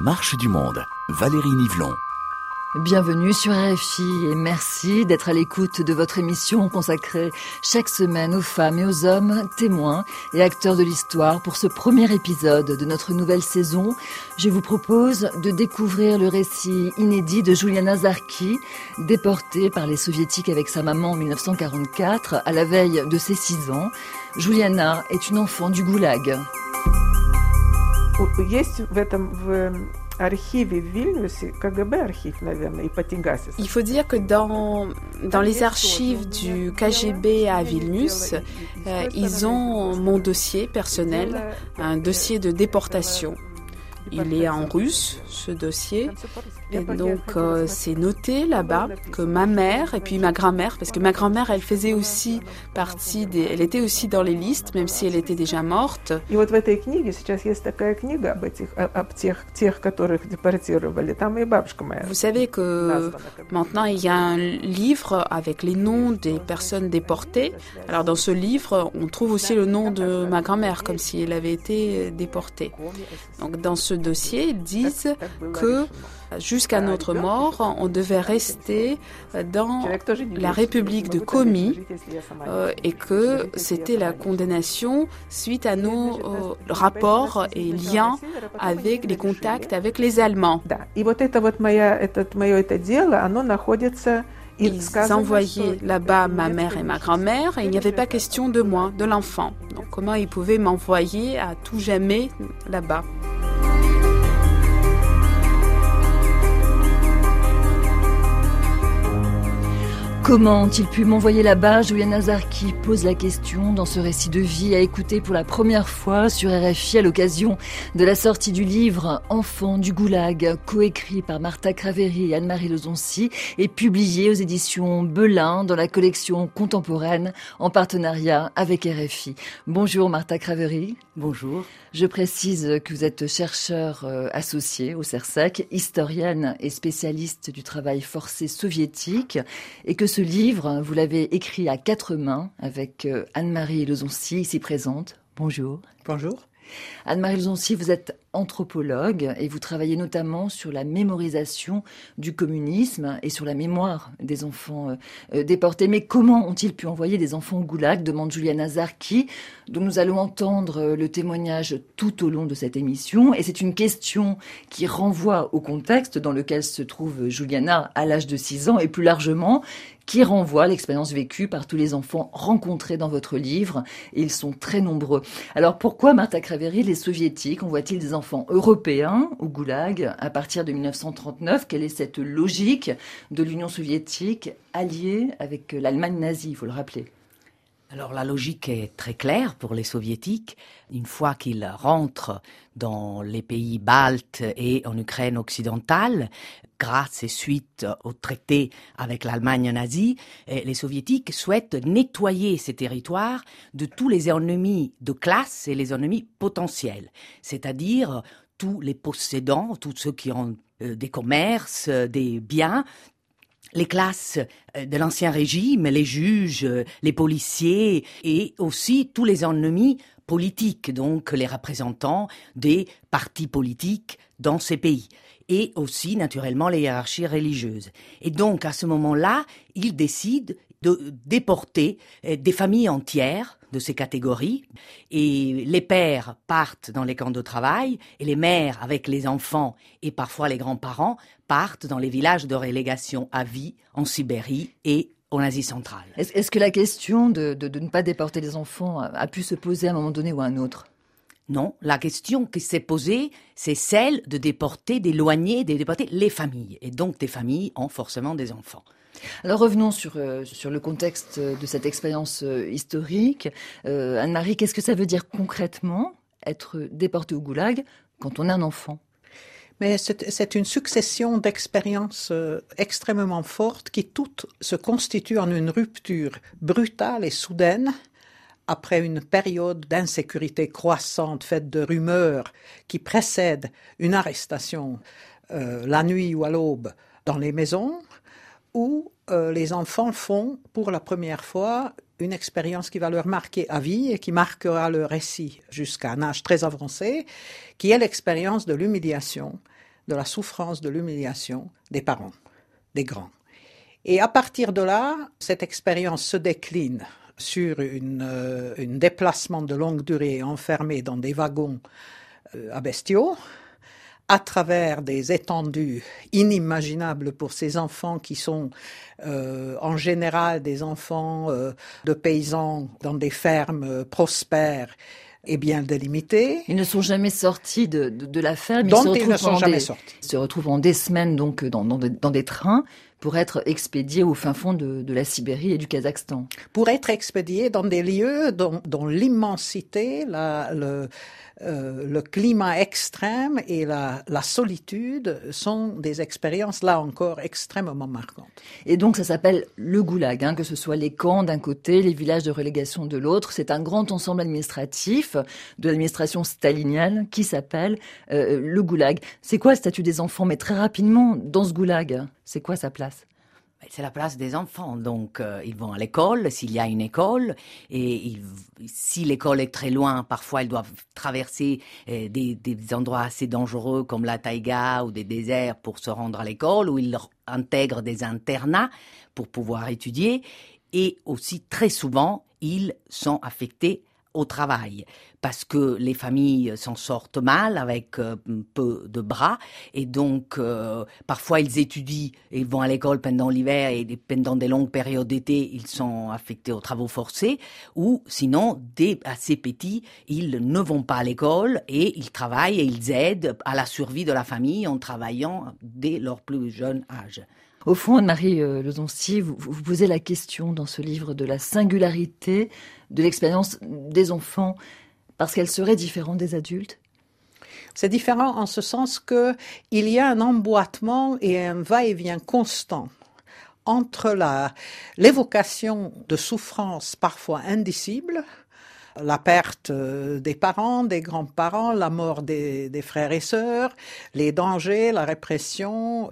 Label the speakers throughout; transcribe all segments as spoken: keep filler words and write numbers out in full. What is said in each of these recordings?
Speaker 1: marche du monde. Valérie Nivelon.
Speaker 2: Bienvenue sur R F I et merci d'être à l'écoute de votre émission consacrée chaque semaine aux femmes et aux hommes, témoins et acteurs de l'histoire. Pour ce premier épisode de notre nouvelle saison, je vous propose de découvrir le récit inédit de Juliana Zarki, déportée par les soviétiques avec sa maman en dix-neuf cent quarante-quatre, à la veille de ses six ans. Juliana est une enfant du goulag.
Speaker 3: Il faut dire que dans, dans les archives du K G B à Vilnius, euh, ils ont mon dossier personnel, un dossier de déportation. Il est en russe, ce dossier, et donc euh, c'est noté là-bas que ma mère et puis ma grand-mère, parce que ma grand-mère, elle faisait aussi partie des, elle était aussi dans les listes, même si elle était déjà morte. Vous savez que maintenant il y a un livre avec les noms des personnes déportées. Alors dans ce livre, on trouve aussi le nom de ma grand-mère, comme si elle avait été déportée. Donc dans ce dossier, ils disent que jusqu'à notre mort, on devait rester dans la République de Komi euh, et que c'était la condamnation suite à nos euh, rapports et liens avec les contacts avec les Allemands. Ils envoyaient là-bas ma mère et ma grand-mère et il n'y avait pas question de moi, de l'enfant. Donc comment ils pouvaient m'envoyer à tout jamais là-bas ?
Speaker 2: Comment ont-ils pu m'envoyer là-bas ? Juliana Zarki pose la question dans ce récit de vie à écouter pour la première fois sur R F I à l'occasion de la sortie du livre « Enfants du goulag », coécrit par Martha Craveri et Anne-Marie Lezoncy et publié aux éditions Belin dans la collection contemporaine en partenariat avec R F I. Bonjour Martha Craveri.
Speaker 4: Bonjour.
Speaker 2: Je précise que vous êtes chercheur euh, associé au CERSAC, historienne et spécialiste du travail forcé soviétique et que ce livre, vous l'avez écrit à quatre mains avec euh, Anne-Marie Lezoncy, ici présente. Bonjour.
Speaker 4: Bonjour.
Speaker 2: Anne-Marie Lezoncy, vous êtes anthropologue et vous travaillez notamment sur la mémorisation du communisme et sur la mémoire des enfants euh, déportés. Mais comment ont-ils pu envoyer des enfants au goulag ? Demande Juliana Zarki, dont nous allons entendre le témoignage tout au long de cette émission. Et c'est une question qui renvoie au contexte dans lequel se trouve Juliana à l'âge de six ans et plus largement, qui renvoie à l'expérience vécue par tous les enfants rencontrés dans votre livre. Et ils sont très nombreux. Alors pourquoi, Martha Craveri, les soviétiques envoient-ils des enfants européens au goulag à partir de dix-neuf cent trente-neuf ? Quelle est cette logique de l'Union soviétique alliée avec l'Allemagne nazie, il faut le rappeler ?
Speaker 4: Alors la logique est très claire pour les soviétiques. Une fois qu'ils rentrent dans les pays baltes et en Ukraine occidentale, grâce et suite au traité avec l'Allemagne nazie, les soviétiques souhaitent nettoyer ces territoires de tous les ennemis de classe et les ennemis potentiels, c'est-à-dire tous les possédants, tous ceux qui ont euh, des commerces, euh, des biens, les classes de l'ancien régime, les juges, les policiers et aussi tous les ennemis politiques, donc les représentants des partis politiques dans ces pays. Et aussi, naturellement, les hiérarchies religieuses. Et donc, à ce moment-là, ils décident de déporter des familles entières de ces catégories. Et les pères partent dans les camps de travail et les mères, avec les enfants et parfois les grands-parents, partent dans les villages de relégation à vie en Sibérie et en Asie centrale.
Speaker 2: Est-ce, est-ce que la question de, de, de ne pas déporter les enfants a, a pu se poser à un moment donné ou à un autre ?
Speaker 4: Non, la question qui s'est posée, c'est celle de déporter, d'éloigner, de déporter les familles. Et donc, des familles ont forcément des enfants.
Speaker 2: Alors revenons sur, euh, sur le contexte de cette expérience euh, historique. Euh, Anne-Marie, qu'est-ce que ça veut dire concrètement, être déporté au goulag quand on est un enfant ?
Speaker 5: Mais c'est, c'est une succession d'expériences euh, extrêmement fortes qui toutes se constituent en une rupture brutale et soudaine après une période d'insécurité croissante faite de rumeurs qui précède une arrestation euh, la nuit ou à l'aube dans les maisons, où euh, les enfants font pour la première fois une expérience qui va leur marquer à vie et qui marquera leur récit jusqu'à un âge très avancé, qui est l'expérience de l'humiliation, de la souffrance, de l'humiliation des parents, des grands. Et à partir de là, cette expérience se décline sur une, euh, un déplacement de longue durée enfermé dans des wagons euh, à bestiaux, à travers des étendues inimaginables pour ces enfants qui sont euh, en général des enfants euh, de paysans dans des fermes euh, prospères et bien délimitées.
Speaker 2: Ils ne sont jamais sortis de, de, de la ferme.
Speaker 5: Dont
Speaker 2: ils, se
Speaker 5: ils ne sont jamais
Speaker 2: des,
Speaker 5: sortis.
Speaker 2: Ils se retrouvent en des semaines donc dans, dans, dans des trains pour être expédiés au fin fond de, de la Sibérie et du Kazakhstan.
Speaker 5: Pour être expédiés dans des lieux dont, dont l'immensité, la, le, euh, le climat extrême et la, la solitude sont des expériences, là encore, extrêmement marquantes.
Speaker 2: Et donc ça s'appelle le goulag, hein, que ce soit les camps d'un côté, les villages de relégation de l'autre. C'est un grand ensemble administratif de l'administration stalinienne qui s'appelle euh, le goulag. C'est quoi le statut des enfants? Mais très rapidement, dans ce goulag, c'est quoi sa place?
Speaker 4: C'est la place des enfants, donc euh, ils vont à l'école, s'il y a une école, et ils, si l'école est très loin, parfois ils doivent traverser euh, des, des endroits assez dangereux comme la taïga ou des déserts pour se rendre à l'école, où ils intègrent des internats pour pouvoir étudier, et aussi très souvent ils sont affectés au travail, parce que les familles s'en sortent mal avec euh, peu de bras, et donc euh, parfois ils étudient, ils vont à l'école pendant l'hiver, et pendant des longues périodes d'été, ils sont affectés aux travaux forcés, ou sinon, dès assez petits, ils ne vont pas à l'école, et ils travaillent et ils aident à la survie de la famille en travaillant dès leur plus jeune âge.
Speaker 2: Au fond, Anne-Marie euh, Lozoncy, vous, vous posez la question dans ce livre de la singularité de l'expérience des enfants parce qu'elle serait différente des adultes.
Speaker 5: C'est différent en ce sens que il y a un emboîtement et un va-et-vient constant entre la, l'évocation de souffrances parfois indicibles, la perte des parents, des grands-parents, la mort des, des frères et sœurs, les dangers, la répression,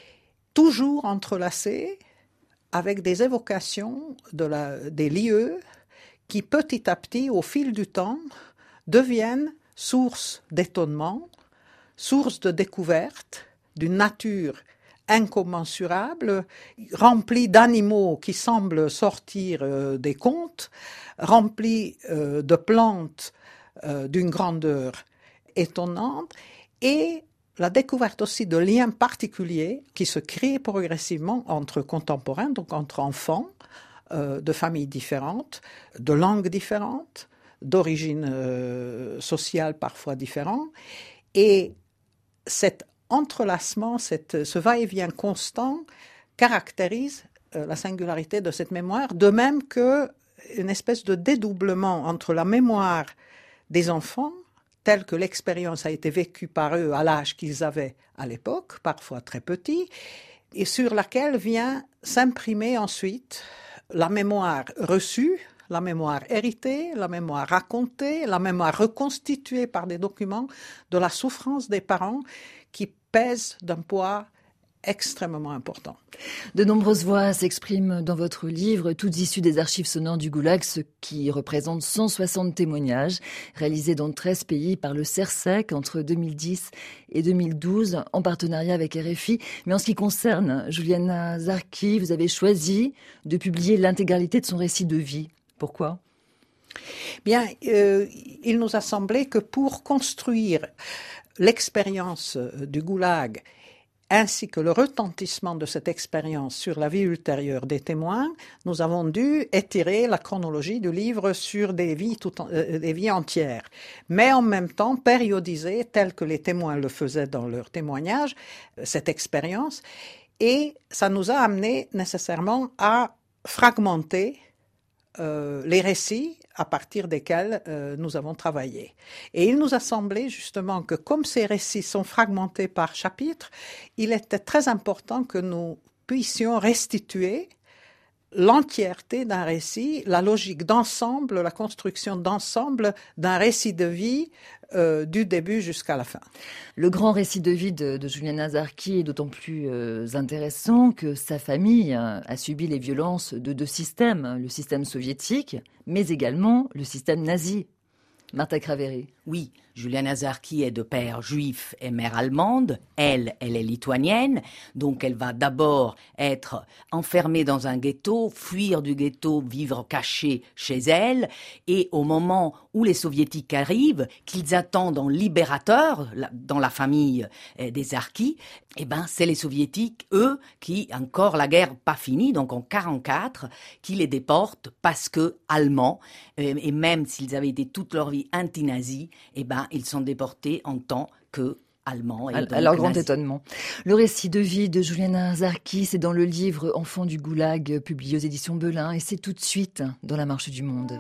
Speaker 5: toujours entrelacés avec des évocations de la, des lieux qui petit à petit, au fil du temps, deviennent source d'étonnement, source de découverte d'une nature incommensurable, remplie d'animaux qui semblent sortir euh, des contes, remplie euh, de plantes euh, d'une grandeur étonnante, et la découverte aussi de liens particuliers qui se créent progressivement entre contemporains, donc entre enfants euh, de familles différentes, de langues différentes, d'origines euh, sociales parfois différentes. Et cet entrelacement, cette, ce va-et-vient constant caractérise euh, la singularité de cette mémoire, de même qu'une espèce de dédoublement entre la mémoire des enfants, telle que l'expérience a été vécue par eux à l'âge qu'ils avaient à l'époque, parfois très petits, et sur laquelle vient s'imprimer ensuite la mémoire reçue, la mémoire héritée, la mémoire racontée, la mémoire reconstituée par des documents de la souffrance des parents qui pèsent d'un poids extrêmement important.
Speaker 2: De nombreuses voix s'expriment dans votre livre, toutes issues des archives sonores du Goulag, ce qui représente cent soixante témoignages réalisés dans treize pays par le CERSEC entre deux mille dix et deux mille douze, en partenariat avec R F I. Mais en ce qui concerne Juliana Zarki, vous avez choisi de publier l'intégralité de son récit de vie. Pourquoi ?
Speaker 5: Bien, euh, il nous a semblé que pour construire l'expérience du Goulag ainsi que le retentissement de cette expérience sur la vie ultérieure des témoins, nous avons dû étirer la chronologie du livre sur des vies, tout en, euh, des vies entières, mais en même temps périodiser, tel que les témoins le faisaient dans leurs témoignages, cette expérience, et ça nous a amené nécessairement à fragmenter Euh, les récits à partir desquels euh, nous avons travaillé. Et il nous a semblé justement que comme ces récits sont fragmentés par chapitre, il était très important que nous puissions restituer l'entièreté d'un récit, la logique d'ensemble, la construction d'ensemble d'un récit de vie euh, du début jusqu'à la fin.
Speaker 2: Le grand récit de vie de, de Juliana Zarki est d'autant plus euh, intéressant que sa famille euh, a subi les violences de deux systèmes, le système soviétique, mais également le système nazi. Martha Craveri.
Speaker 4: Oui, Juliana Zarki est de père juif et mère allemande. Elle, elle est lituanienne. Donc, elle va d'abord être enfermée dans un ghetto, fuir du ghetto, vivre cachée chez elle. Et au moment où les soviétiques arrivent, qu'ils attendent en libérateur dans la famille des Zarki, eh ben, c'est les soviétiques, eux, qui, encore la guerre pas finie, donc en quarante-quatre, qui les déportent parce que allemands. Et même s'ils avaient été toute leur vie anti-nazis, eh ben, ils sont déportés en tant que allemands. Et
Speaker 2: à leur grand nazi. Étonnement. Le récit de vie de Juliana Zarki, c'est dans le livre Enfants du Goulag, publié aux éditions Belin, et c'est tout de suite dans La Marche du Monde.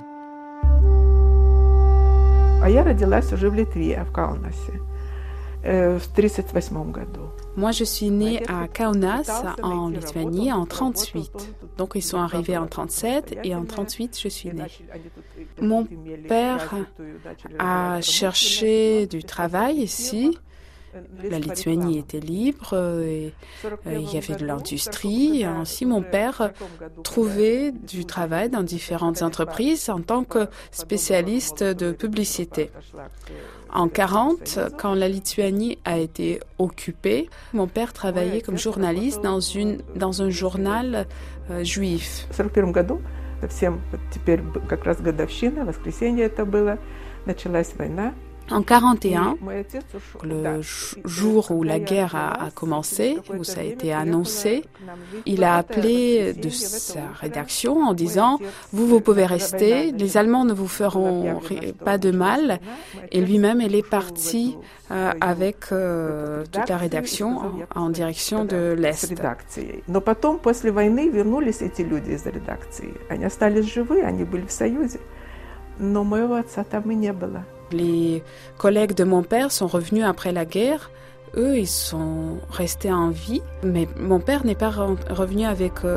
Speaker 6: А я родилась уже в Литве, в Каунасе, в тридцать восьмом году.
Speaker 3: Moi, je suis née à Kaunas, en Lituanie, en trente-huit. Donc, ils sont arrivés en trente-sept et en trente-huit, je suis née. Mon père a cherché du travail ici. La Lituanie était libre et il y avait de l'industrie. Et ainsi, mon père trouvait du travail dans différentes entreprises en tant que spécialiste de publicité. En quarante, quand la Lituanie a été occupée, mon père travaillait comme journaliste dans, une, dans un journal euh, juif.
Speaker 6: В сорок первом году, всем теперь как раз годовщина, воскресенье это было, началась война.
Speaker 3: En quarante et un, le jour où la guerre a, a commencé, où ça a été annoncé, il a appelé de sa rédaction en disant « Vous, vous pouvez rester, les Allemands ne vous feront pas de mal ». Et lui-même, il est parti euh, avec euh, toute la rédaction en, en direction de l'Est.
Speaker 6: Но потом, после войны, вернулись эти люди из редакции. Они остались живы, они были в Союзе, но моего отца там и не было.
Speaker 3: Les collègues de mon père sont revenus après la guerre. Eux, ils sont restés en vie, mais mon père n'est pas revenu avec eux.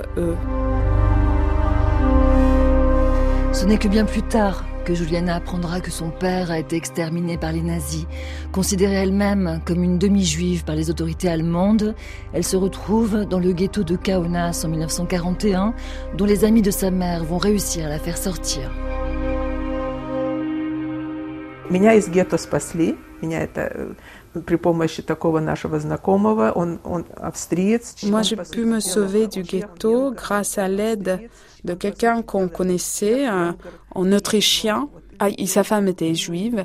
Speaker 2: Ce n'est que bien plus tard que Juliana apprendra que son père a été exterminé par les nazis. Considérée elle-même comme une demi-juive par les autorités allemandes, elle se retrouve dans le ghetto de Kaunas en dix-neuf cent quarante et un, dont les amis de sa mère vont réussir à la faire sortir.
Speaker 6: Меня из гетто спасли, меня это при помощи такого нашего знакомого, он, он австриец.
Speaker 3: Moi, j'ai pu me sauver du ghetto grâce à l'aide de quelqu'un qu'on connaissait, un, un Autrichien. Ah, sa femme était juive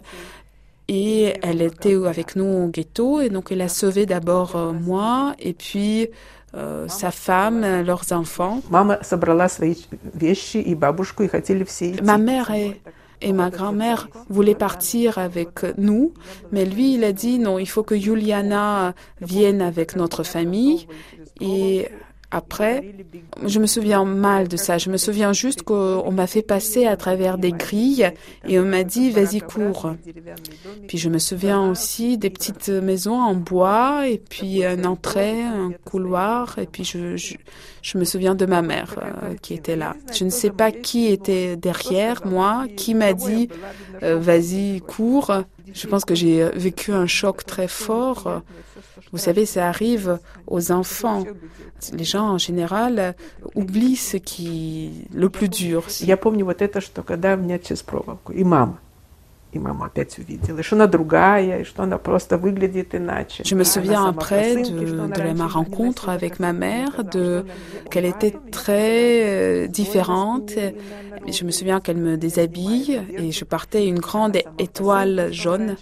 Speaker 3: et elle était avec nous au ghetto, et donc elle a sauvé d'abord euh, moi et puis euh, sa femme, leurs enfants.
Speaker 6: Мама собрала свои вещи и бабушку, и хотели все идти.
Speaker 3: Ma mère est Et ma grand-mère voulait partir avec nous, mais lui, il a dit non, il faut que Juliana vienne avec notre famille. Et après, je me souviens mal de ça. Je me souviens juste qu'on m'a fait passer à travers des grilles et on m'a dit vas-y, cours. Puis je me souviens aussi des petites maisons en bois et puis une entrée, un couloir. Et puis je, je, je me souviens de ma mère euh, qui était là. Je ne sais pas qui était derrière moi, qui m'a dit euh, vas-y, cours. Je pense que j'ai vécu un choc très fort. Vous savez, ça arrive aux enfants. Les gens, en général, oublient ce qui est le plus dur.
Speaker 6: Я помню вот это, что когда меня через проволоку, и мама, и мама опять увидела, что она другая, и что она просто выглядит иначе.
Speaker 3: Je me souviens après de, de ma rencontre avec ma mère, de qu'elle était très différente. Je me souviens qu'elle me déshabille et je portais une grande étoile jaune.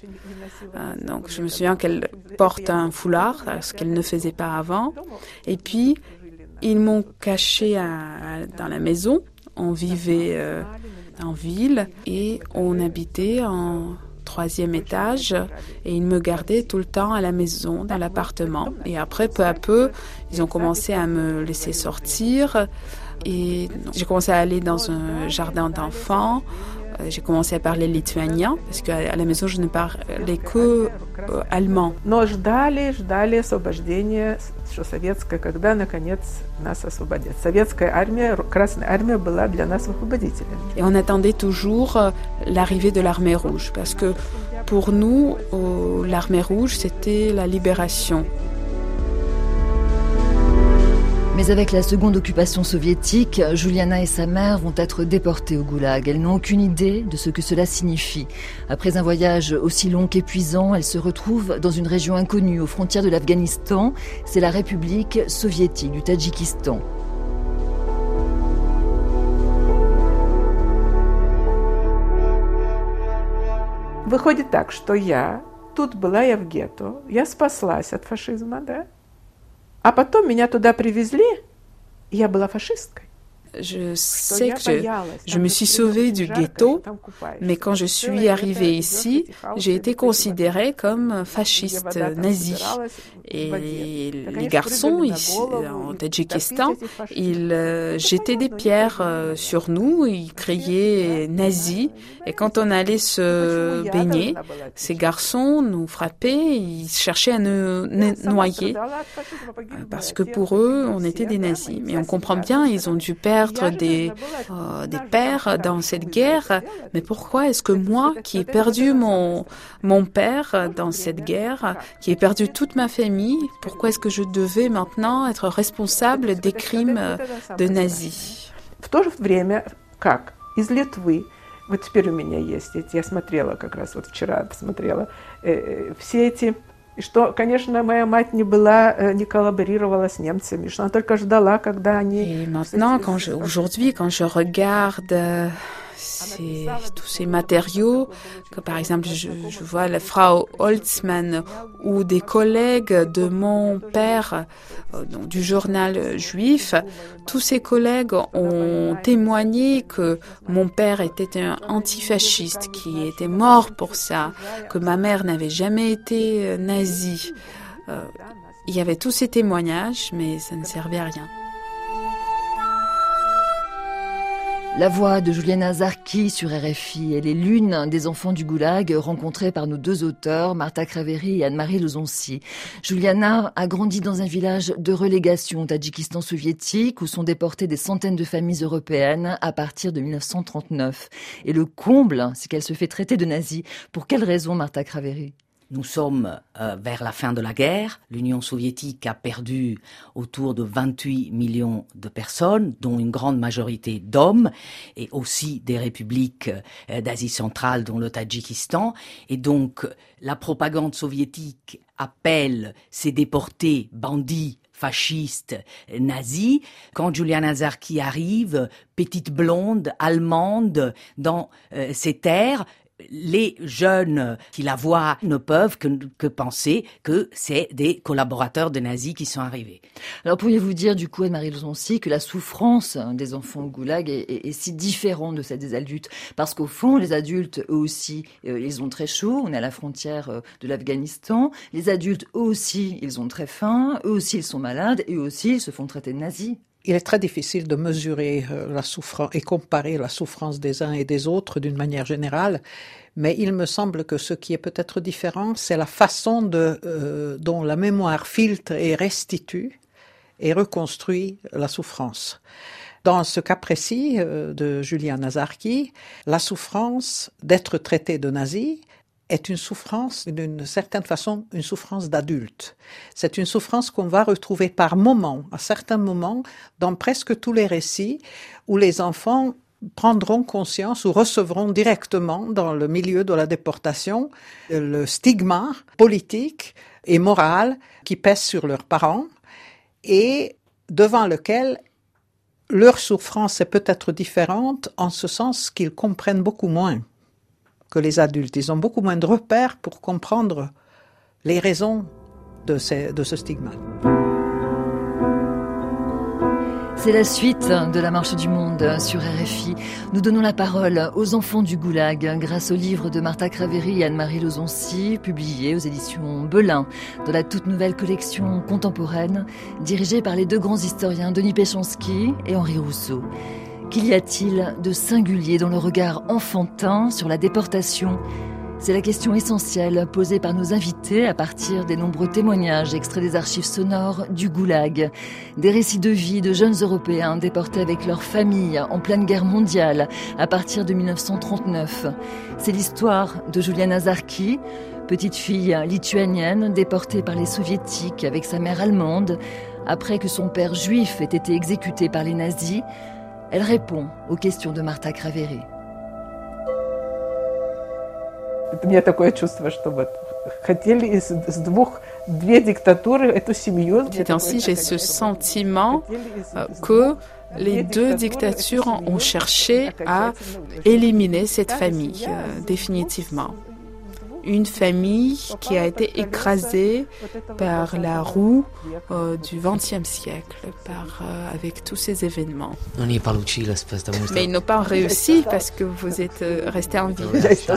Speaker 3: Donc je me souviens qu'elle porte un foulard, ce qu'elle ne faisait pas avant. Et puis, ils m'ont caché à, à, dans la maison. On vivait euh, en ville et on habitait en troisième étage et ils me gardaient tout le temps à la maison, dans l'appartement. Et après, peu à peu, ils ont commencé à me laisser sortir et j'ai commencé à aller dans un jardin d'enfants. J'ai commencé à parler lituanien, parce qu'à la maison, je ne parlais que euh, allemand.
Speaker 6: Но ждали, ждали освобождения, что советская, когда, наконец, нас освободят. Советская армия, Красная армия была для нас освободителем.
Speaker 3: Et on attendait toujours euh, l'arrivée de l'armée rouge, parce que pour nous, euh, l'armée rouge, c'était la libération.
Speaker 2: Mais avec la seconde occupation soviétique, Juliana et sa mère vont être déportées au goulag. Elles n'ont aucune idée de ce que cela signifie. Après un voyage aussi long qu'épuisant, elles se retrouvent dans une région inconnue, aux frontières de l'Afghanistan. C'est la République soviétique du Tadjikistan.
Speaker 6: Выходит так, что я тут была я в гетто, я спаслась от фашизма, да? А потом меня туда привезли, и я была фашисткой.
Speaker 3: Je sais que je, je me suis sauvée du ghetto, mais quand je suis arrivée ici, j'ai été considérée comme fasciste, nazie. Et les garçons ici, en Tadjikistan, ils jetaient des pierres sur nous, ils criaient nazi. Et quand on allait se baigner, ces garçons nous frappaient, ils cherchaient à nous noyer, parce que pour eux, on était des nazis. Mais on comprend bien, ils ont dû perdre Des, euh, des pères dans cette guerre, mais pourquoi est-ce que moi, qui ai perdu mon, mon père dans cette guerre, qui ai perdu toute ma famille, pourquoi est-ce que je devais maintenant être responsable des crimes de nazis?
Speaker 6: В то же время, как из Литвы, вот теперь у меня есть эти, я смотрела как раз вот вчера, посмотрела, э, все эти И что, конечно, моя мать не была, не коллаборировала с немцами, что она только ждала, когда они...
Speaker 3: Et maintenant, quand je, aujourd'hui, quand je regarde ces, tous ces matériaux, que par exemple, je, je vois la Frau Holzmann ou des collègues de mon père, donc du journal juif, tous ces collègues ont témoigné que mon père était un antifasciste, qui était mort pour ça, que ma mère n'avait jamais été nazie. Euh, il y avait tous ces témoignages, mais ça ne servait à rien.
Speaker 2: La voix de Juliana Zarki sur R F I, elle est l'une des enfants du goulag rencontrée par nos deux auteurs, Marta Kraveri et Anne-Marie Lozonci. Juliana a grandi dans un village de relégation au Tadjikistan soviétique où sont déportées des centaines de familles européennes à partir de dix-neuf cent trente-neuf. Et le comble, c'est qu'elle se fait traiter de nazie. Pour quelle raison, Marta Kraveri ?
Speaker 4: Nous sommes euh, vers la fin de la guerre. L'Union soviétique a perdu autour de vingt-huit millions de personnes, dont une grande majorité d'hommes, et aussi des républiques euh, d'Asie centrale, dont le Tadjikistan. Et donc, la propagande soviétique appelle ces déportés bandits, fascistes, nazis. Quand Juliana Zarki arrive, petite blonde, allemande, dans euh, ces terres, les jeunes qui la voient ne peuvent que, que penser que c'est des collaborateurs de nazis qui sont arrivés.
Speaker 2: Alors pourriez-vous dire du coup, Anne-Marie Lozonci, que la souffrance des enfants au goulag est, est, est si différente de celle des adultes? Parce qu'au fond, les adultes, eux aussi, euh, ils ont très chaud. On est à la frontière euh, de l'Afghanistan. Les adultes, eux aussi, ils ont très faim. Eux aussi, ils sont malades. Et eux aussi, ils se font traiter de nazis.
Speaker 5: Il est très difficile de mesurer euh, la souffrance et comparer la souffrance des uns et des autres d'une manière générale, mais il me semble que ce qui est peut-être différent, c'est la façon de, euh, dont la mémoire filtre et restitue et reconstruit la souffrance. Dans ce cas précis euh, de Juliana Zarki, la souffrance d'être traité de nazi est une souffrance, d'une certaine façon, une souffrance d'adulte. C'est une souffrance qu'on va retrouver par moments, à certains moments, dans presque tous les récits où les enfants prendront conscience ou recevront directement dans le milieu de la déportation le stigma politique et moral qui pèse sur leurs parents et devant lequel leur souffrance est peut-être différente en ce sens qu'ils comprennent beaucoup moins que les adultes. Ils ont beaucoup moins de repères pour comprendre les raisons de, ces, de ce stigmate.
Speaker 2: C'est la suite de la Marche du Monde sur R F I. Nous donnons la parole aux enfants du goulag grâce au livre de Marta Kraveri et Anne-Marie Lozonci, publié aux éditions Belin, dans la toute nouvelle collection contemporaine, dirigée par les deux grands historiens Denis Péchanski et Henri Rousseau. Qu'y a-t-il de singulier dans le regard enfantin sur la déportation ? C'est la question essentielle posée par nos invités à partir des nombreux témoignages extraits des archives sonores du goulag. Des récits de vie de jeunes Européens déportés avec leurs familles en pleine guerre mondiale à partir de dix-neuf cent trente-neuf. C'est l'histoire de Juliana Zarki, petite fille lituanienne déportée par les soviétiques avec sa mère allemande, après que son père juif ait été exécuté par les nazis, elle répond aux questions de Martha Craveri.
Speaker 6: У меня такое чувство, что вот хотели из, из двух, две диктатуры эту семью.
Speaker 3: Ces temps-ci, j'ai ce sentiment euh, que les deux dictatures ont cherché à éliminer cette famille euh, définitivement. Une famille qui a été écrasée par la roue euh, du vingtième siècle, par, euh, avec tous ces événements. Mais ils n'ont pas réussi parce que vous êtes euh, resté en vie.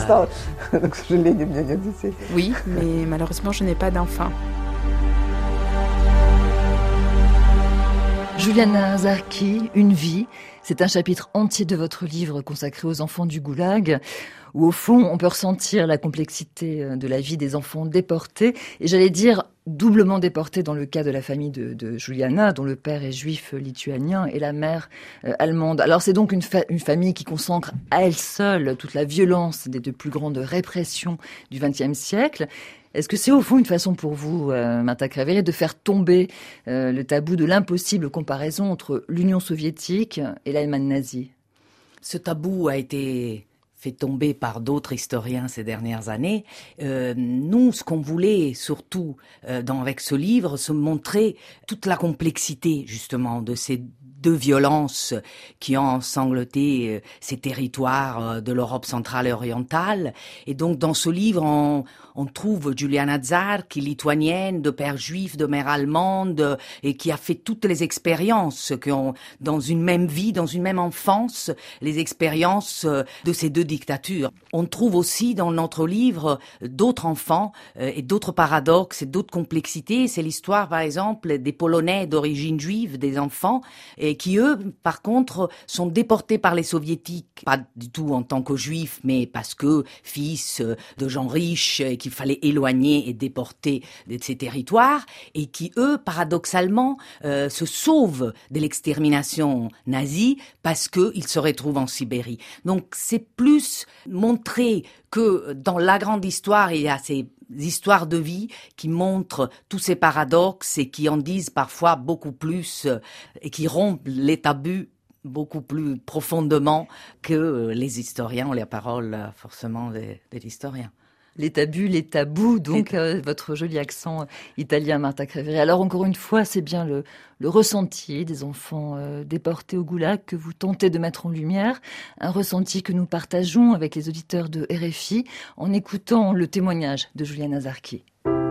Speaker 3: Oui, mais malheureusement, je n'ai pas d'enfant.
Speaker 2: Juliana Zarki, Une vie, c'est un chapitre entier de votre livre consacré aux enfants du goulag, où au fond on peut ressentir la complexité de la vie des enfants déportés, et j'allais dire doublement déportés dans le cas de la famille de, de Juliana, dont le père est juif lituanien et la mère euh, allemande. Alors c'est donc une, fa- une famille qui concentre à elle seule toute la violence des deux plus grandes répressions du vingtième siècle. Est-ce que c'est au fond une façon pour vous, euh, Martha Craveri, de faire tomber euh, le tabou de l'impossible comparaison entre l'Union soviétique et l'Allemagne nazie ?
Speaker 4: Ce tabou a été fait tomber par d'autres historiens ces dernières années. Euh, nous, ce qu'on voulait surtout euh, dans, avec ce livre, c'est montrer toute la complexité justement de ces deux violences qui ont ensanglanté euh, ces territoires euh, de l'Europe centrale et orientale. Et donc dans ce livre, on, on trouve Juliana Zarki, lituanienne, de père juif, de mère allemande, euh, et qui a fait toutes les expériences qui ont, dans une même vie, dans une même enfance, les expériences euh, de ces deux dictatures. On trouve aussi dans notre livre d'autres enfants euh, et d'autres paradoxes et d'autres complexités. C'est l'histoire, par exemple, des Polonais d'origine juive, des enfants, et qui, eux, par contre, sont déportés par les soviétiques, pas du tout en tant que juifs, mais parce que fils de gens riches et qu'il fallait éloigner et déporter de ces territoires, et qui, eux, paradoxalement, euh, se sauvent de l'extermination nazie parce qu'ils se retrouvent en Sibérie. Donc, c'est plus montrer que dans la grande histoire, il y a ces histoires de vie qui montrent tous ces paradoxes et qui en disent parfois beaucoup plus euh, et qui rompent les tabus beaucoup plus profondément que les historiens ont la parole euh, forcément des, des historiens.
Speaker 2: Les tabus, les tabous, donc euh, votre joli accent italien, Martha Craveri. Alors encore une fois, c'est bien le, le ressenti des enfants euh, déportés au goulag que vous tentez de mettre en lumière, un ressenti que nous partageons avec les auditeurs de R F I en écoutant le témoignage de Juliana Zarki.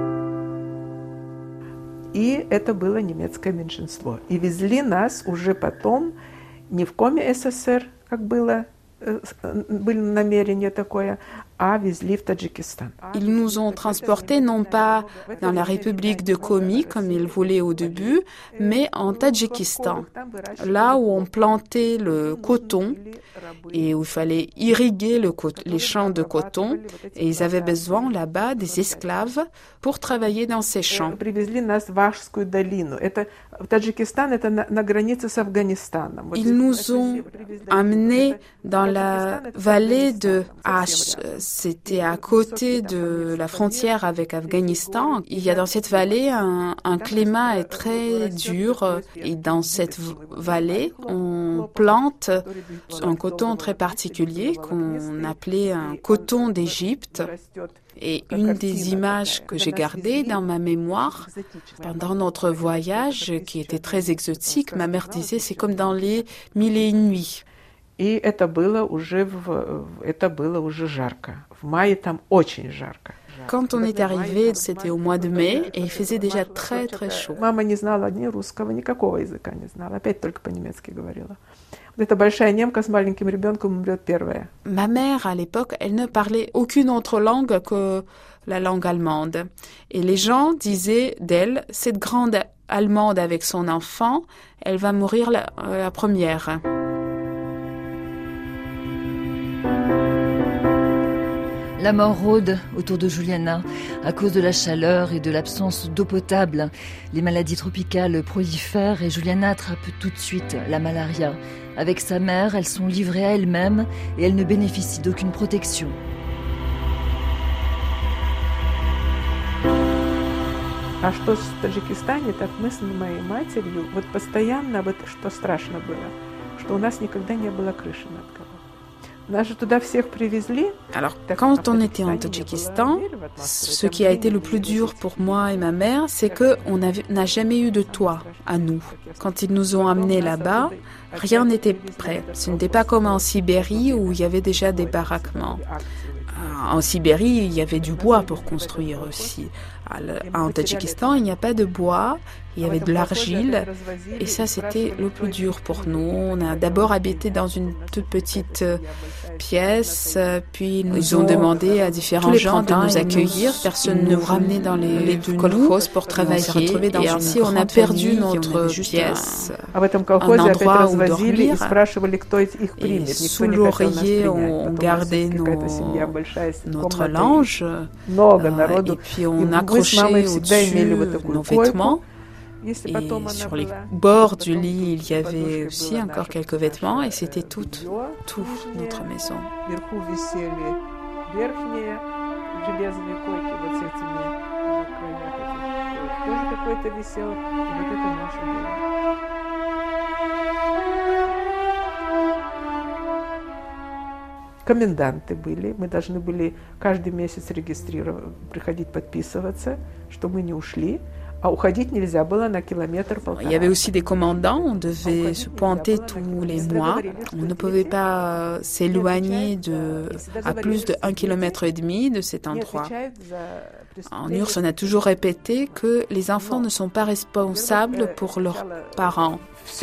Speaker 6: И это было немецкое меньшинство. И везли нас уже потом не в Коми СССР, как было, были намерения такое, а везли в Таджикистан.
Speaker 3: Ils nous ont transportés non pas dans la République de Komi, comme ils voulaient au début, mais en Tadjikistan, là où on plantait le coton et où il fallait irriguer le co- les champs de coton. Et ils avaient besoin là-bas des esclaves pour travailler dans ces champs.
Speaker 6: Привезли нас в Вашскую долину. Это Таджикистан, это на, на границе с Афганистаном.
Speaker 3: Ils nous ont amenés dans la vallée de Ash. C'était à côté de la frontière avec Afghanistan. Il y a dans cette vallée un, un climat très dur. Et dans cette vallée, on plante un coton très particulier qu'on appelait un coton d'Égypte. Et une des images que j'ai gardées dans ma mémoire, pendant notre voyage, qui était très exotique, ma mère disait, c'est comme dans les mille et une nuits.
Speaker 6: И это было уже в, это было уже жарко. В мае там очень жарко.
Speaker 3: Quand on est arrivé, c'était au mois de mai, et il faisait déjà très très chaud.
Speaker 6: Мама не знала ни русского, никакого языка не знала. Опять только по-немецки говорила. Вот эта большая немка с маленьким ребенком умрет первая.
Speaker 3: Ma mère, à l'époque, elle ne parlait aucune autre langue que la langue allemande. Et les gens disaient d'elle, cette grande Allemande avec son enfant, elle va mourir la, la première.
Speaker 2: La mort rôde autour de Juliana à cause de la chaleur et de l'absence d'eau potable. Les maladies tropicales prolifèrent et Juliana attrape tout de suite la malaria. Avec sa mère, elles sont livrées à elles-mêmes et elles ne bénéficient d'aucune protection.
Speaker 6: А что в Таджикистане, так мы с моей матерью, вот постоянно, вот что страшно было, что у нас никогда не было крыши над головой.
Speaker 3: Alors, quand on était en Tadjikistan, ce qui a été le plus dur pour moi et ma mère, c'est qu'on n'a jamais eu de toit à nous. Quand ils nous ont amenés là-bas, rien n'était prêt. Ce n'était pas comme en Sibérie où il y avait déjà des baraquements. En Sibérie, il y avait du bois pour construire aussi. En Tadjikistan, il n'y a pas de bois, il y avait de l'argile et ça, c'était le plus dur pour nous. On a d'abord habité dans une toute petite pièce, puis ils nous ont demandé à différents gens de nous accueillir. Personne ne nous ramenait dans les kolkhozes pour travailler et ainsi on a perdu notre pièce, un endroit où dormir et sous l'oreiller on gardait nos, notre linge euh, et puis on accrochait au-dessus nos vêtements. Et sur les bords du lit, il y avait aussi encore quelques vêtements et c'était tout, tout notre maison.
Speaker 6: Коменданты были, мы должны были каждый месяц регистрировать, приходить подписываться, что мы не ушли.
Speaker 3: Il y avait aussi des commandants, on devait se pointer tous les mois. On ne pouvait pas s'éloigner de, à plus de un kilomètre et demi de cet endroit. En U R S S, on a toujours répété que les enfants ne sont pas responsables pour leurs parents.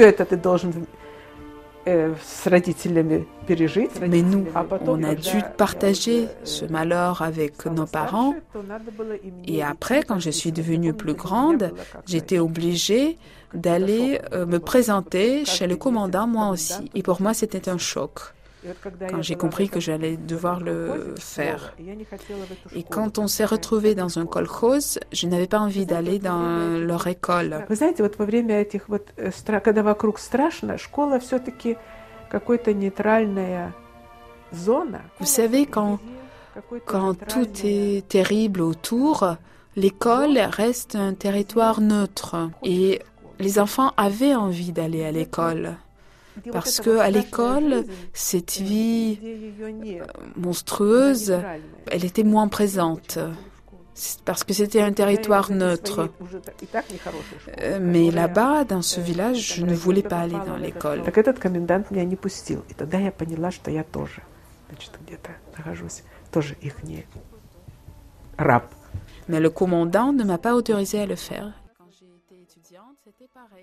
Speaker 3: Mais nous, on a dû partager ce malheur avec nos parents. Et après, quand je suis devenue plus grande, j'étais obligée d'aller me présenter chez le commandant, moi aussi. Et pour moi, c'était un choc quand j'ai compris que j'allais devoir le faire. Et quand on s'est retrouvés dans un kolkhoz, je n'avais pas envie d'aller dans leur école.
Speaker 6: Vous savez, вот во время этих вот, когда вокруг страшно, школа все-таки какая-то нейтральная зона.
Speaker 3: Vous savez, quand, quand tout est terrible autour, l'école reste un territoire neutre. Et les enfants avaient envie d'aller à l'école. Parce qu'à l'école, cette vie monstrueuse, elle était moins présente. Parce que c'était un territoire neutre. Mais là-bas, dans ce village, je ne voulais pas aller dans l'école. Mais le commandant ne m'a pas autorisé à le faire. Quand j'ai été étudiante, c'était pareil.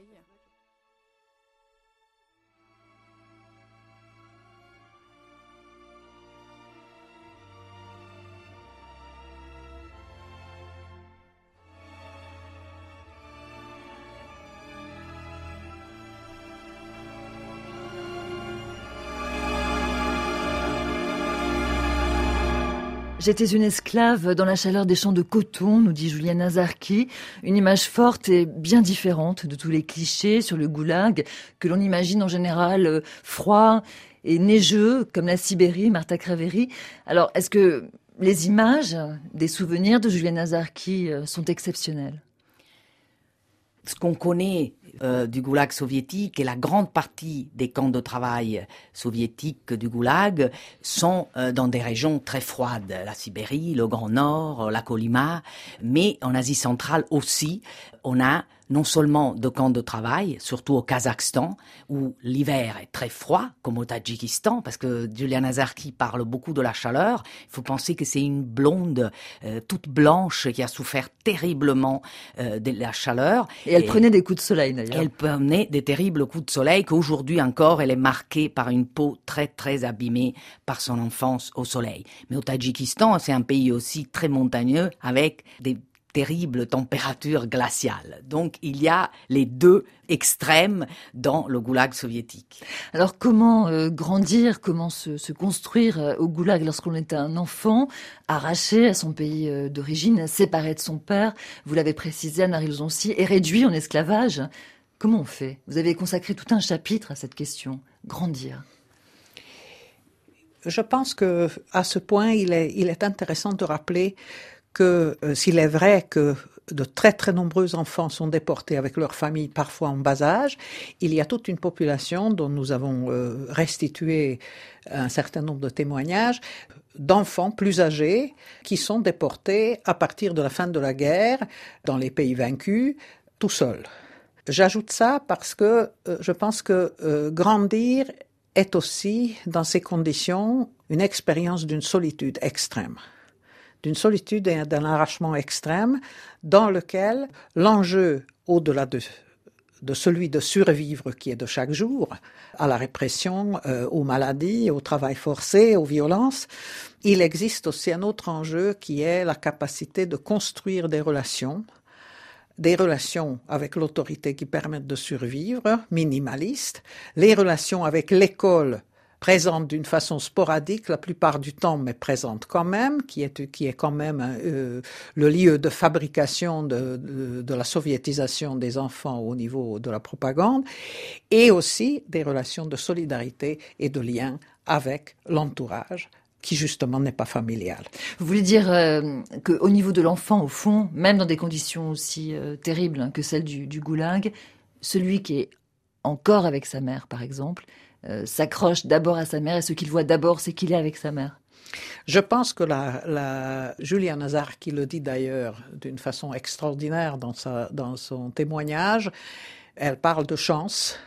Speaker 2: J'étais une esclave dans la chaleur des champs de coton, nous dit Juliana Zarki. Une image forte et bien différente de tous les clichés sur le goulag que l'on imagine en général froid et neigeux, comme la Sibérie, Marta Kraveri. Alors, est-ce que les images des souvenirs de Juliana Zarki sont exceptionnelles ?
Speaker 4: Ce qu'on connaît euh, du goulag soviétique et la grande partie des camps de travail soviétiques du goulag sont euh, dans des régions très froides. La Sibérie, le Grand Nord, la Kolyma, mais en Asie centrale aussi, on a non seulement de camps de travail, surtout au Kazakhstan, où l'hiver est très froid, comme au Tadjikistan, parce que Juliana Zarki parle beaucoup de la chaleur. Il faut penser que c'est une blonde euh, toute blanche qui a souffert terriblement euh, de la chaleur.
Speaker 2: Et elle et prenait des coups de soleil, d'ailleurs.
Speaker 4: Elle prenait des terribles coups de soleil qu'aujourd'hui encore, elle est marquée par une peau très, très abîmée par son enfance au soleil. Mais au Tadjikistan, c'est un pays aussi très montagneux, avec des terribles températures glaciales. Donc, il y a les deux extrêmes dans le goulag soviétique.
Speaker 2: Alors, comment euh, grandir, comment se, se construire euh, au goulag lorsqu'on est un enfant, arraché à son pays euh, d'origine, séparé de son père, vous l'avez précisé, Anne-Marie Lezoncy, et réduit en esclavage? Comment on fait? Vous avez consacré tout un chapitre à cette question, grandir.
Speaker 5: Je pense que à ce point, il est, il est intéressant de rappeler que euh, s'il est vrai que de très très nombreux enfants sont déportés avec leur famille, parfois en bas âge, il y a toute une population dont nous avons euh, restitué un certain nombre de témoignages d'enfants plus âgés qui sont déportés à partir de la fin de la guerre dans les pays vaincus, tout seuls. J'ajoute ça parce que euh, je pense que euh, grandir est aussi, dans ces conditions, une expérience d'une solitude extrême. D'une solitude et d'un arrachement extrême dans lequel l'enjeu, au-delà de, de celui de survivre qui est de chaque jour, à la répression, euh, aux maladies, au travail forcé, aux violences, il existe aussi un autre enjeu qui est la capacité de construire des relations, des relations avec l'autorité qui permettent de survivre, minimalistes, les relations avec l'école, présente d'une façon sporadique la plupart du temps, mais présente quand même, qui est, qui est quand même euh, le lieu de fabrication de, de, de la soviétisation des enfants au niveau de la propagande, et aussi des relations de solidarité et de lien avec l'entourage, qui justement n'est pas familial.
Speaker 2: Vous voulez dire euh, qu'au niveau de l'enfant, au fond, même dans des conditions aussi euh, terribles hein, que celles du, du goulag, celui qui est encore avec sa mère, par exemple, Euh, s'accroche d'abord à sa mère et ce qu'il voit d'abord, c'est qu'il est avec sa mère.
Speaker 5: Je pense que la, la Juliana Zárky le dit d'ailleurs d'une façon extraordinaire dans, sa, dans son témoignage. Elle parle de chance,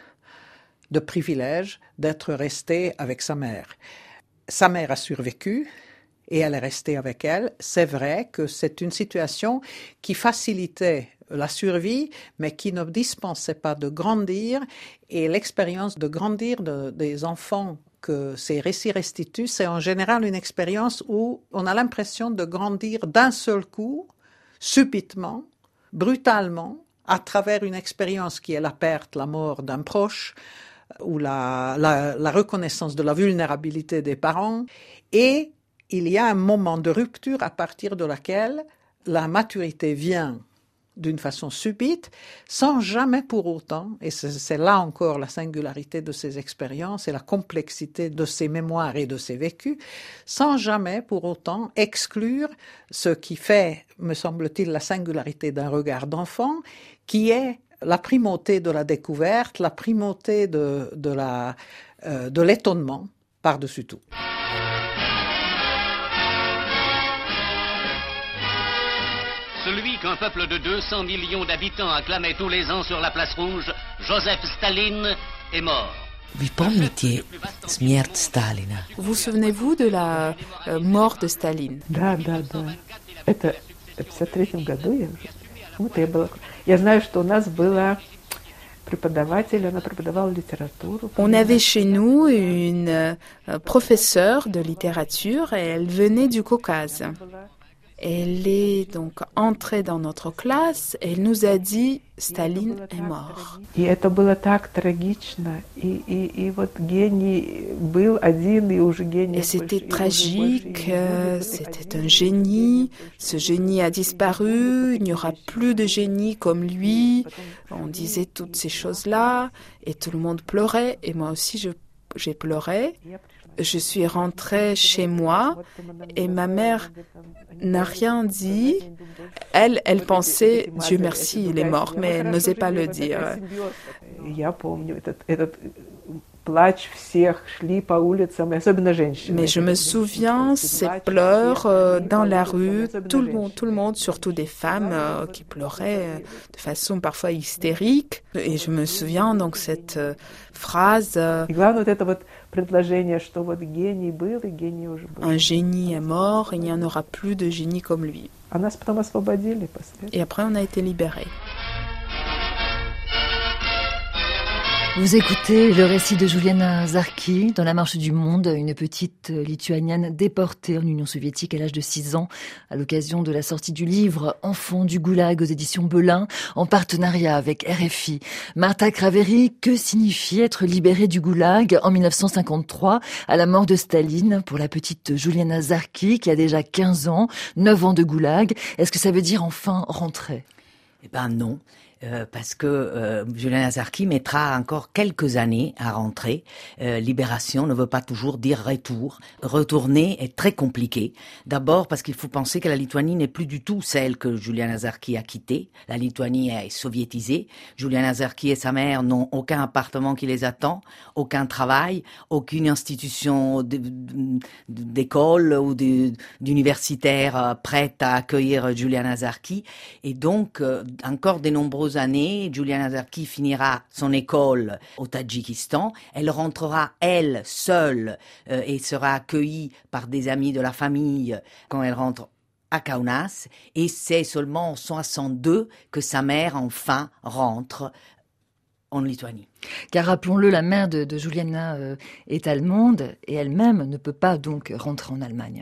Speaker 5: de privilège d'être restée avec sa mère. Sa mère a survécu et elle est restée avec elle. C'est vrai que c'est une situation qui facilitait la survie, mais qui ne dispensait pas de grandir. Et l'expérience de grandir de, des enfants que ces récits restituent, c'est en général une expérience où on a l'impression de grandir d'un seul coup, subitement, brutalement, à travers une expérience qui est la perte, la mort d'un proche, ou la, la, la reconnaissance de la vulnérabilité des parents. Et il y a un moment de rupture à partir de laquelle la maturité vient d'une façon subite, sans jamais pour autant, et c'est, c'est là encore la singularité de ces expériences et la complexité de ces mémoires et de ces vécus, sans jamais pour autant exclure ce qui fait, me semble-t-il, la singularité d'un regard d'enfant, qui est la primauté de la découverte, la primauté de, de, la, euh, de l'étonnement par-dessus tout.
Speaker 7: Celui qu'un peuple de deux cents millions d'habitants acclamait tous les ans sur la place rouge, Joseph Staline, est mort.
Speaker 3: Vous souvenez-vous de la euh, mort de Staline?
Speaker 6: Да, да, да. Это в пятьдесят третьем году я уже. Вот я была. Я знаю, что у нас была преподаватель, она преподавала литературу.
Speaker 3: On avait chez nous une euh, professeure de littérature et elle venait du Caucase. Elle est donc entrée dans notre classe et elle nous a dit « Staline est mort ».
Speaker 6: И это было так трагично. И, и, и вот гений был один, и уже гений...
Speaker 3: Et c'était tragique, c'était un génie, ce génie a disparu, il n'y aura plus de génie comme lui. On disait toutes ces choses-là et tout le monde pleurait et moi aussi je, j'ai pleuré. Je suis rentrée chez moi et ma mère n'a rien dit. Elle, elle pensait, Dieu merci, il est mort, mais elle n'osait pas le dire. Mais je me souviens ces pleurs euh, dans la rue, tout le monde, tout le monde, surtout des femmes euh, qui pleuraient euh, de façon parfois hystérique. Et je me souviens donc cette euh, phrase euh, un génie est mort, il n'y en aura plus de génie comme lui. Et après on a été libérés.
Speaker 2: Vous écoutez le récit de Juliana Zárky dans La Marche du Monde, une petite Lituanienne déportée en Union soviétique à l'âge de six ans, à l'occasion de la sortie du livre Enfants du Goulag aux éditions Belin, en partenariat avec R F I. Marta Kraveri, que signifie être libérée du Goulag en dix-neuf cent cinquante-trois, à la mort de Staline, pour la petite Juliana Zárky, qui a déjà quinze ans, neuf ans de Goulag? Est-ce que ça veut dire enfin rentrer?
Speaker 4: Eh ben non. euh, parce que euh, Julian Nazarki mettra encore quelques années à rentrer. Euh, libération ne veut pas toujours dire retour. Retourner est très compliqué. D'abord parce qu'il faut penser que la Lituanie n'est plus du tout celle que Julian Nazarki a quittée. La Lituanie est soviétisée. Julian Nazarki et sa mère n'ont aucun appartement qui les attend, aucun travail, aucune institution d'école ou d'universitaire prête à accueillir Julian Nazarki. Et donc, euh, encore de nombreuses années, Julian Nazarki finira son école au Tadjikistan. Elle rentrera, elle, seule, euh, et sera accueillie par des amis de la famille quand elle rentre à Kaunas. Et c'est seulement en soixante-deux que sa mère, enfin, rentre en Lituanie.
Speaker 2: Car rappelons-le, la mère de, de Juliana euh, est allemande et elle-même ne peut pas donc rentrer en Allemagne.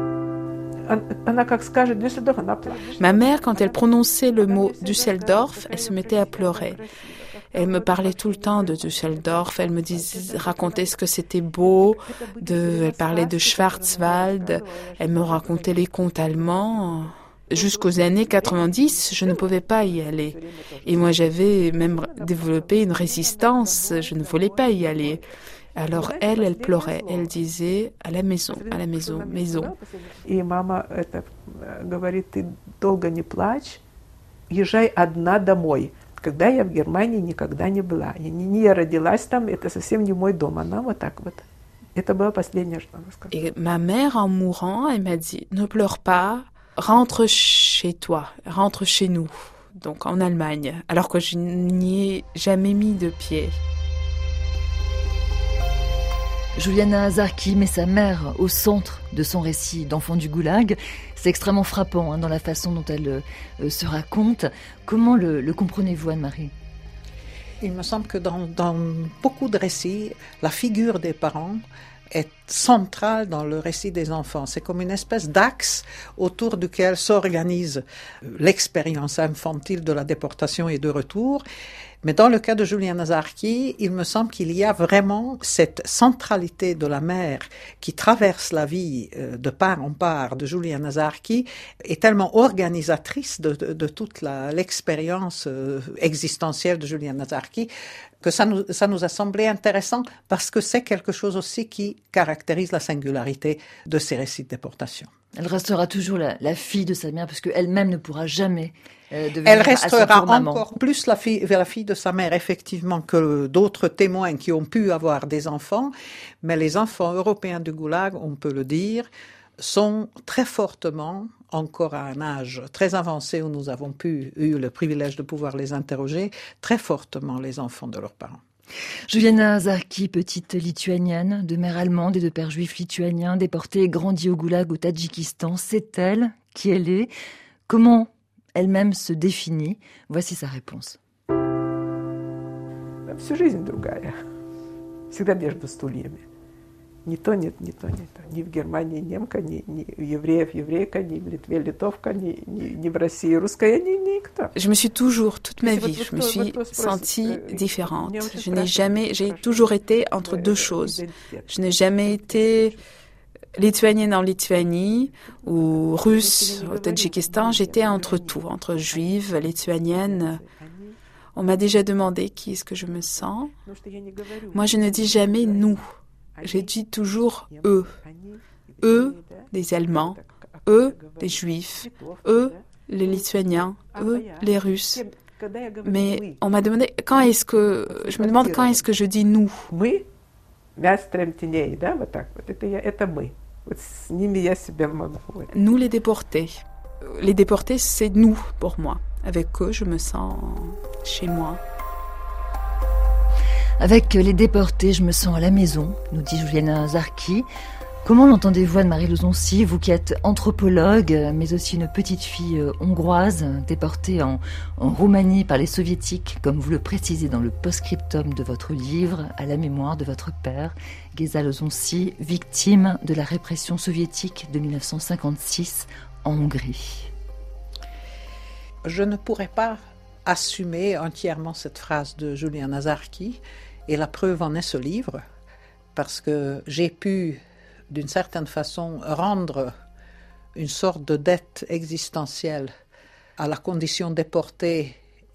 Speaker 3: Ma mère, quand elle prononçait le mot Düsseldorf, elle se mettait à pleurer. Elle me parlait tout le temps de Düsseldorf, elle me disait, racontait ce que c'était beau, de, elle parlait de Schwarzwald, elle me racontait les contes allemands. Jusqu'aux années quatre-vingt-dix, je ne pouvais pas y aller. Et moi, j'avais même développé une résistance, je ne voulais pas y aller. Alors elle, elle pleurait, elle disait à la maison, à la maison, maison.
Speaker 6: Et maman это говорит, ты долго не плачь, езжай одна домой. Когда я в Германии никогда не была, я не родилась там, это совсем не мой дом. Она вот так вот. Это было последнее, что она сказала.
Speaker 3: Et ma mère, en mourant, elle m'a dit, ne pleure pas, rentre chez toi, rentre chez nous, donc en Allemagne, alors que je n'y ai jamais mis de pied.
Speaker 2: Juliana Nazarki met sa mère au centre de son récit d'enfant du goulag. C'est extrêmement frappant hein, dans la façon dont elle euh, se raconte. Comment le, le comprenez-vous, Anne-Marie ?
Speaker 5: Il me semble que dans, dans beaucoup de récits, la figure des parents est centrale dans le récit des enfants. C'est comme une espèce d'axe autour duquel s'organise l'expérience infantile de la déportation et de retour. Mais dans le cas de Julian Nazarki, il me semble qu'il y a vraiment cette centralité de la mère qui traverse la vie de part en part de Julian Nazarki est tellement organisatrice de, de, de toute la, l'expérience existentielle de Julian Nazarki que ça nous, ça nous a semblé intéressant parce que c'est quelque chose aussi qui caractérise la singularité de ces récits de déportation.
Speaker 2: Elle restera toujours la, la fille de sa mère parce qu'elle-même ne pourra jamais euh, devenir
Speaker 5: Elle restera
Speaker 2: à son tour maman.
Speaker 5: Encore plus la fille, la fille de sa mère, effectivement, que d'autres témoins qui ont pu avoir des enfants. Mais les enfants européens du Goulag, on peut le dire, sont très fortement, encore à un âge très avancé où nous avons pu, eu le privilège de pouvoir les interroger, très fortement les enfants de leurs parents.
Speaker 2: Juliana Nazarki, petite lituanienne, de mère allemande et de père juif lituanien, déportée et grandie au Goulag au Tadjikistan, c'est elle qui elle est. Comment elle-même se définit ? Voici sa réponse.
Speaker 6: Всю жизнь другая. Всегда между стульями. Ни то нет, ни то нет. Ни в Германии немка, ни, ни евреев еврейка, ни в Литве литовка, ни, ни, ни в России русская, ни, никто.
Speaker 3: Je me suis toujours, toute ma vie, je me suis sentie différente. Je n'ai jamais, j'ai toujours été entre deux choses. Je n'ai jamais été lituanienne en Lituanie ou russe au Tadjikistan. J'étais entre tout, entre juive, lituanienne. On m'a déjà demandé qui est-ce que je me sens. Moi, je ne dis jamais nous. J'ai dit toujours eux. Eux, les Allemands. Eux, les Juifs. Eux, les Lituaniens. Eux, les Russes. Mais on m'a demandé quand est-ce que... Je me demande quand est-ce que je dis nous. Nous, les déportés. Les déportés, c'est nous pour moi. Avec eux, je me sens chez moi.
Speaker 2: Avec les déportés, je me sens à la maison, nous dit Juliana Nazarki. Comment l'entendez-vous, Anne-Marie Lozoncy, vous qui êtes anthropologue, mais aussi une petite fille hongroise, déportée en, en Roumanie par les soviétiques, comme vous le précisez dans le post-scriptum de votre livre, à la mémoire de votre père, Géza Lozoncy, victime de la répression soviétique de dix-neuf cent cinquante-six en Hongrie.
Speaker 5: Je ne pourrais pas assumer entièrement cette phrase de Julian Nazarki, et la preuve en est ce livre, parce que j'ai pu, d'une certaine façon, rendre une sorte de dette existentielle à la condition déportée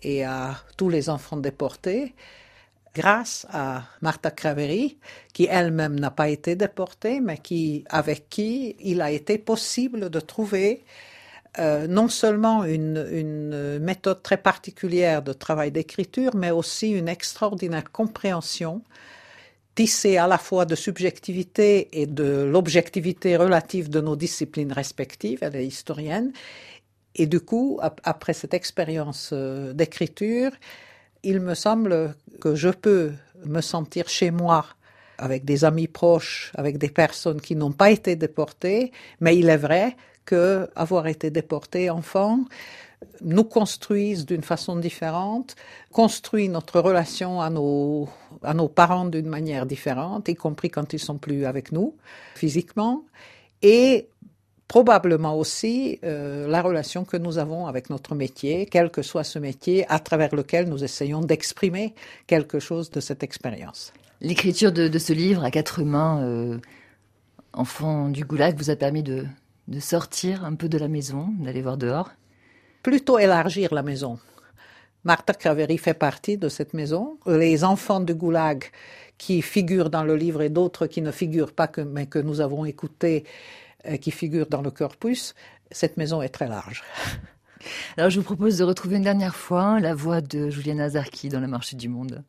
Speaker 5: et à tous les enfants déportés, grâce à Marta Craveri, qui elle-même n'a pas été déportée, mais qui, avec qui il a été possible de trouver euh, non seulement une, une méthode très particulière de travail d'écriture, mais aussi une extraordinaire compréhension tissée à la fois de subjectivité et de l'objectivité relative de nos disciplines respectives. Elle est historienne. Et du coup, après cette expérience d'écriture, il me semble que je peux me sentir chez moi avec des amis proches, avec des personnes qui n'ont pas été déportées, mais il est vrai qu'avoir été déporté enfant nous construisent d'une façon différente, construit notre relation à nos, à nos parents d'une manière différente, y compris quand ils sont plus avec nous physiquement, et probablement aussi euh, la relation que nous avons avec notre métier, quel que soit ce métier, à travers lequel nous essayons d'exprimer quelque chose de cette expérience.
Speaker 2: L'écriture de, de ce livre à quatre mains, euh, Enfant du Goulag, vous a permis de, de sortir un peu de la maison, d'aller voir dehors?
Speaker 5: Plutôt élargir la maison. Marta Craveri fait partie de cette maison. Les enfants du Goulag qui figurent dans le livre et d'autres qui ne figurent pas, que, mais que nous avons écoutés, qui figure dans le corpus, cette maison est très large.
Speaker 2: Alors je vous propose de retrouver une dernière fois la voix de Juliana Zarki dans La Marche du Monde.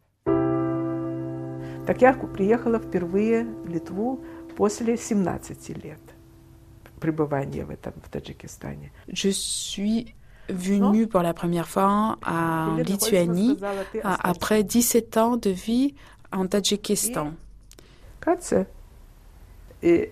Speaker 6: Так я приехала впервые в Литву после семнадцати лет пребывания в этом в Таджикистане.
Speaker 3: Je suis venue pour la première fois en Lituanie après dix-sept ans de vie en Tadjikistan.
Speaker 6: Катя, et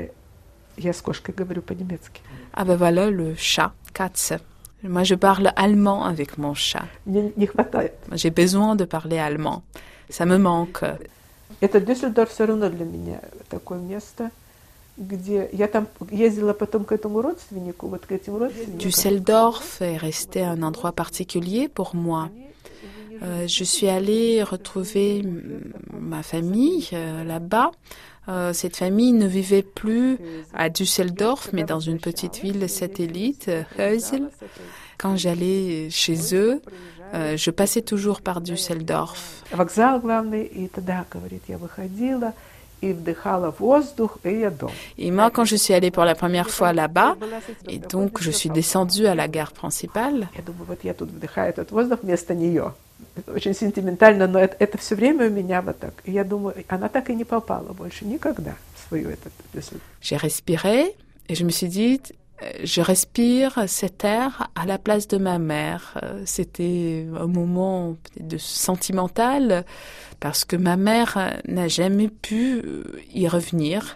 Speaker 6: я с кошкой говорю по-немецки.
Speaker 3: Ah ben voilà, le chat, Katze. Moi, je parle allemand avec mon chat.
Speaker 6: Мне не хватает.
Speaker 3: J'ai besoin de parler allemand. Ça me manque.
Speaker 6: Это Дюссельдорф все равно для меня такое место, где я там ездила потом к этому родственнику, вот к этим родственникам.
Speaker 3: Düsseldorf est resté un endroit particulier pour moi. Euh, je suis allée retrouver ma famille euh, là-bas. Euh, cette famille ne vivait plus à Düsseldorf, mais dans une petite ville satellite, Heusel. Quand j'allais chez eux, euh, je passais toujours par Düsseldorf.
Speaker 6: Вокзал главный, и тогда, говорит, я выходила и вдыхала воздух, и я дома.
Speaker 3: Et moi, quand je suis allée pour la première fois là-bas, et donc je suis descendue à la gare principale,
Speaker 6: Я думаю, вот я тут вдыхаю этот воздух вместо нее. Это очень сентиментально, но это, это все время у меня вот так. И я думаю, она так и не попала больше никогда в свою этот Düsseldorf.
Speaker 3: J'ai respiré et je me suis dit, je respire cet air à la place de ma mère. C'était un moment de sentimental parce que ma mère n'a jamais pu y revenir.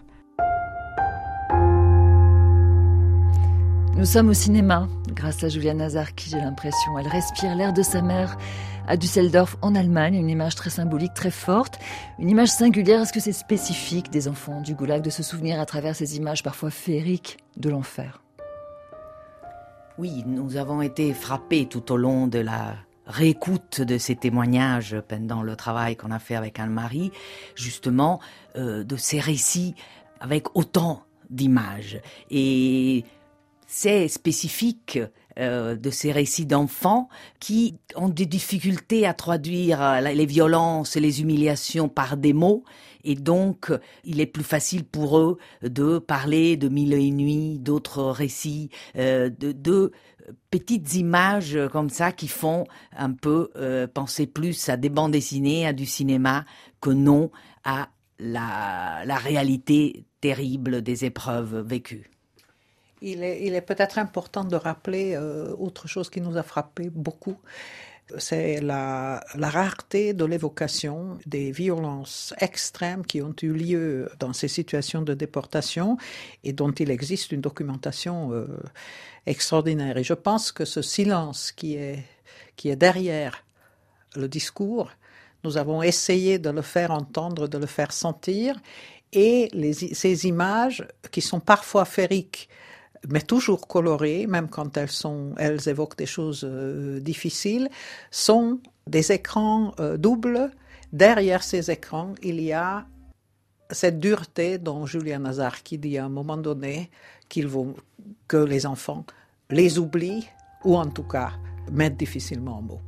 Speaker 2: Nous sommes au cinéma, grâce à Juliana Zarki, j'ai l'impression. Elle respire l'air de sa mère à Düsseldorf, en Allemagne. Une image très symbolique, très forte. Une image singulière. Est-ce que c'est spécifique des enfants du Goulag de se souvenir à travers ces images parfois féeriques de l'enfer?
Speaker 4: Oui, nous avons été frappés tout au long de la réécoute de ces témoignages pendant le travail qu'on a fait avec Anne-Marie, justement, euh, de ces récits avec autant d'images. Et c'est spécifique euh, de ces récits d'enfants qui ont des difficultés à traduire les violences et les humiliations par des mots. Et donc, il est plus facile pour eux de parler de Mille et une nuits, d'autres récits, euh, de, de petites images comme ça qui font un peu euh, penser plus à des bandes dessinées, à du cinéma, que non à la, la réalité terrible des épreuves vécues.
Speaker 5: Il est, il est peut-être important de rappeler euh, autre chose qui nous a frappé beaucoup. C'est la, la rareté de l'évocation des violences extrêmes qui ont eu lieu dans ces situations de déportation et dont il existe une documentation euh, extraordinaire. Et je pense que ce silence qui est, qui est derrière le discours, nous avons essayé de le faire entendre, de le faire sentir, et les, ces images qui sont parfois féeriques, mais toujours colorées, même quand elles, sont, elles évoquent des choses euh, difficiles, sont des écrans euh, doubles. Derrière ces écrans, il y a cette dureté dont Juliana Zarki dit à un moment donné qu'il vaut que les enfants les oublient, ou en tout cas mettent difficilement en mots.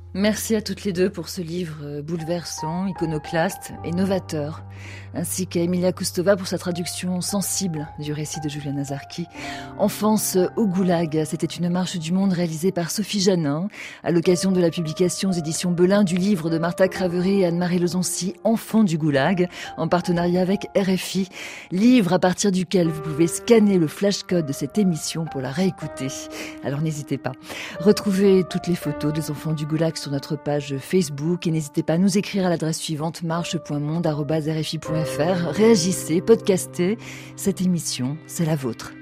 Speaker 2: Merci à toutes les deux pour ce livre bouleversant, iconoclaste et novateur, ainsi qu'à Emilia Koustova pour sa traduction sensible du récit de Julia Nazarki. Enfance au Goulag, c'était une marche du monde réalisée par Sophie Janin, à l'occasion de la publication aux éditions Belin du livre de Martha Craveret et Anne-Marie Lezoncy, Enfants du Goulag, en partenariat avec R F I. Livre à partir duquel vous pouvez scanner le flashcode de cette émission pour la réécouter. Alors n'hésitez pas. Retrouvez toutes les photos des enfants du Goulag sur notre page Facebook et n'hésitez pas à nous écrire à l'adresse suivante marche point monde arobase r f i point f r. Réagissez, podcastez. Cette émission, c'est la vôtre.